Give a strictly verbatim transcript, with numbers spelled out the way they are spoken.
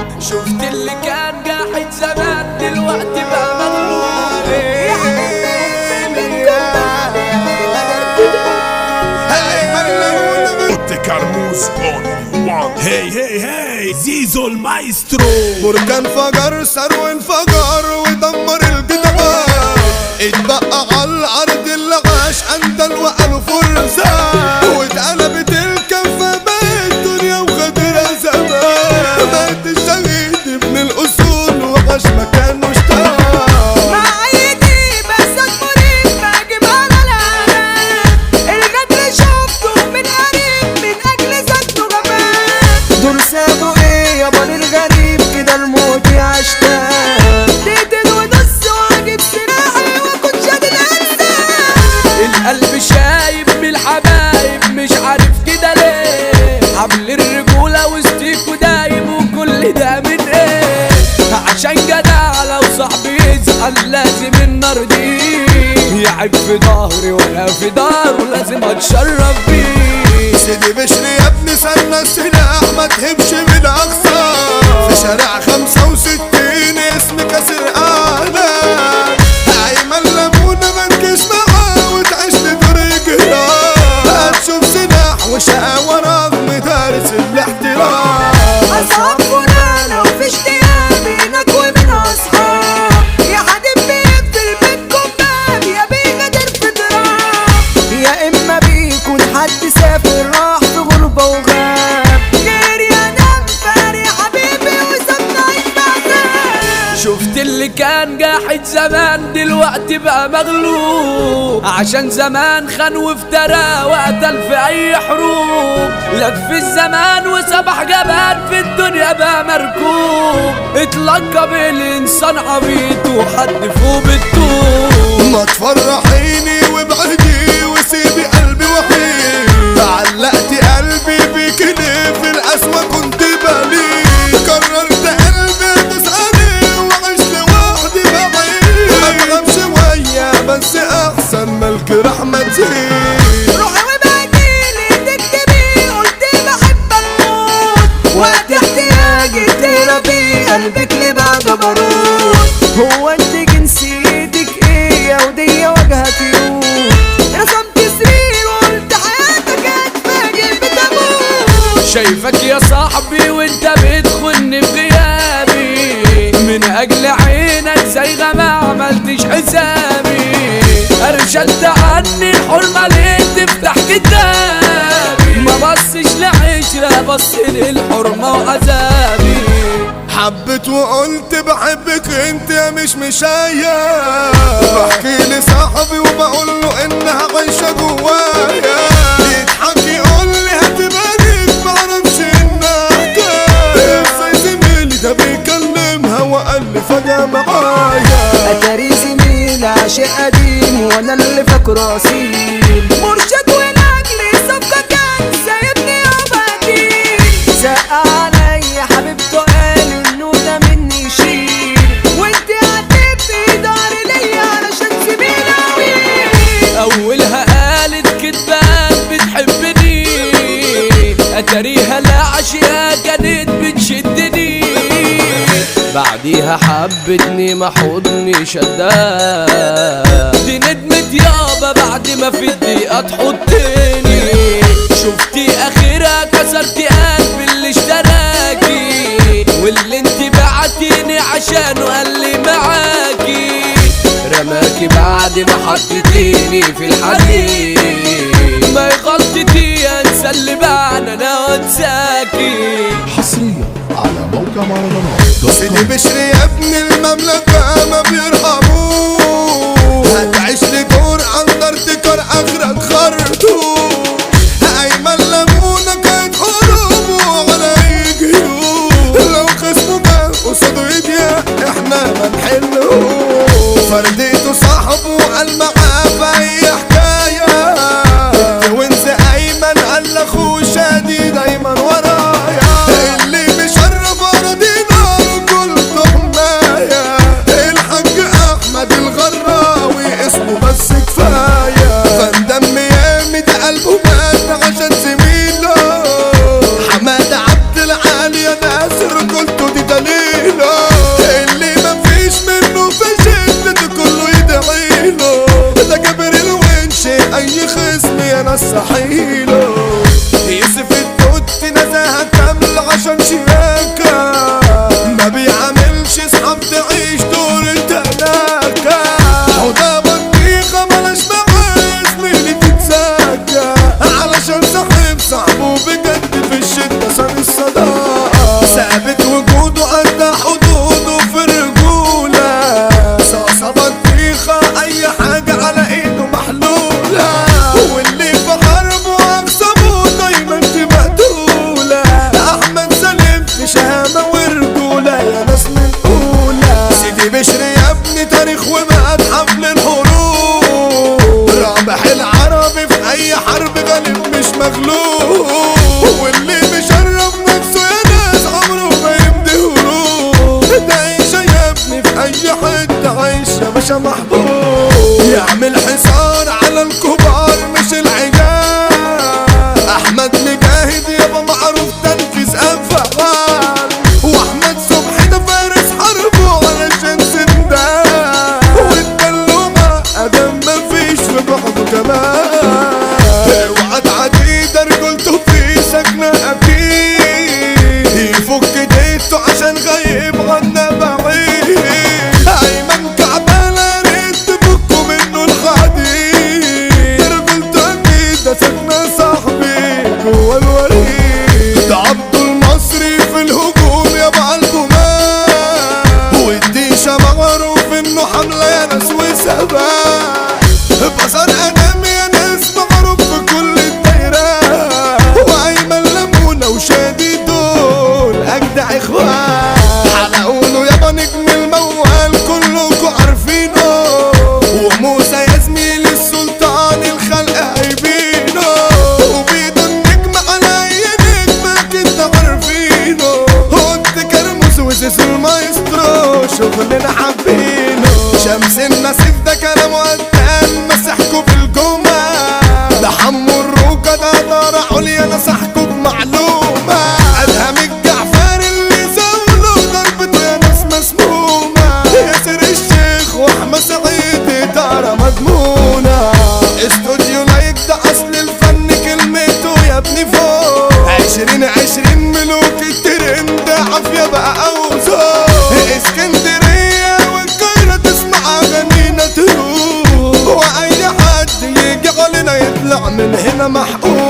شفت اللي كان قاعد زمان دلوقتي بقى مغلوب. هاي هاي هاي زيزو المايسترو. بركان فجر ثروة انفجر ودمر الجدران، اتبقى على الارض اللي عاش اندل وقالوا فرسان، واتقلبت الكفة بقت دنيا وخدرها زمان، مات الشهيد ابن الاصول وعاش مكان مشتاق. القلب شايب بالحبايب مش عارف كده ليه، حبل الرجولة وسطيكوا دايب وكل ده من ايه؟ عشان جدع لو صاحبي يزعل لازم النار دي يعب في ظهري وانا في داره لازم اتشرف بيه. سيدي بشري يا ابني سنة السلاح ما تهبش من اقصى، في شارع خمسة وستين اسم كسر اعلام، ايمن لمونة منكش معاه وتعيش لدور الجهران، هتشوف سلاح وشقاوة رغم دارس الاحترام. اصحاب فلانة وفي اشتياق بينك وبين اصحاب، يا حبيب بيقفل بيتكم باب يا بيغدر في ضراب، يا اما بيكون حد سافر راح في غربة وغاب، غير يا نام فاري حبيبي وسابنا يتبعنا. شفت اللي كان قاعد زمان دلوقتي بقى مغلوب، عشان زمان خان وافترى وقتل في اي حروب، لف الزمان وسبح جبان في الدنيا بقى مركوب، اتلقى بالانسان عبيط وحد فوق بالطوب. ما تفرحيني وابعدي وسيبي قلبي وحيد، علقت قلبي بيك ليه في القسوة كنت بليد، قررت قلبي تسألي وعيش لوحدي بعيد، اتغاب شوية بس احسن ملك رحمة تزيد. روحي وبعديلي تكتبي قلت بحب اموت، وقت احتياجي تربي قلبك لبعد بارود، هو انت جنسيتك ايه يا ودية وجهك يوم، رسمت سرير وقلت حياتك هتفاجئ بتموت. شايفك يا صاحبي وانت بتخن في غيابي، من اجل عينك زيغة ما عملتش حسابي، ارشدت عني الحرمة ليه تفتح كتابي، ما بصش لعشرة بص للحرمة وعذابي. حبت وقلت بحبك انت يا مش مشايا، بحكي لصاحبي وبقول له انها عايشة جوايا، يضحك يقول لي هتبانيك معرفش انها حكاية، ازاي زميلي ده بيكلمها وقال لي فجأة معايا، اتاري زميلي عاشق قديم وانا اللي فاكره اصيل، مرشد ولاجلي صفقة كان سايبني وبديل، زق عليا حبيبته قال انه ده مني يشيل، وانت هتبقي داري ليا علشان زميلي عويل. اولها قالت كدبان بتحبني، اتاريها لا عشيها كانت بتشدني، بعديها حبتني ما حضني شدها، دي ندمت يابا بعد ما في الدقيقة تحطني، شفتي اخرها كسرتي قلبي اللي اشتراكي، واللي انت بعتيني عشانه قال لي معاكي، رماكي بعد ما حطيتيني في الحديد، ما غلطتي انسى اللي بعنا انا وانساكي. حصريا على موقع مهرجانات. سيدي بشري يا ابن المملكة ما بيرحموش، هتعيش لدور اندرتكر اخرك خرطوش، ايمن لمونة كانت حروبه على يجيوه، لو خصمه كان قصاده يضيق احنا ما نحلوش، فرديته صاحبه قال معاه في اي حكاية، التوينز ايمن قال لاخوه شادي دايما ورايا، اللي مشرف اراضينا كل حماية، الحاج احمد الغراوي اسمه بس كفاية، فندم يامي ده قلبه مات عشان زميله، حماد عبد العالي يا ناس رجولته دي ده باشا محبوب، يعمل حصار على الكبار مش العجال. احمد مجاهد يابا معروف تنفيذ افعال، واحمد صبحي ده فارس حربه علشان سندان، والدلومه ادم مفيش في بعضه كمان. اوعى تعدي ده رجولته في سكنه اكيد، يفك ديته عشان غايب عنا بعيد. ايمن كعبانه ريت تفكوا منه الحديد، رجولته اكيد ده سكنه صاحبي جوا الوريد. ده عبده المصري في الهجوم يا بعالجمال، والديشه معروف انه حمله يا ناس وثبات. بصر ادم يا ناس معروف في كل الدايره، وايمن لمونه وشادي دول اجدع اخوان. حلقوله يابا نجم الموال كلكوا عارفينه، وموسى يا زميلي السلطان الخلق عيبينه، وبيده النجم على اي نجم اكيد عارفينه. قلت كرموس وزيزو المايسترو شغلنا حابينه. شمس النسيف ده كلامه قدام مسحكوا بالجمع، ده حمو الروكه ده دار عليا نصحكوا بمعلومه. ادهم الجعفر اللي زاوله ضربته يا ناس مسمومه، ياسر الشيخ واحمد سعيد اداره مضمونه. استوديو لايك ده اصل الفن كلمته يا ابني فوق. عشرين عشرين ملوك الترند عافيه بقى اوزار. اسكندريه والقاهره تسمع اغانينا تروح، واي حد يجي علينا يطلع من هنا محقوق.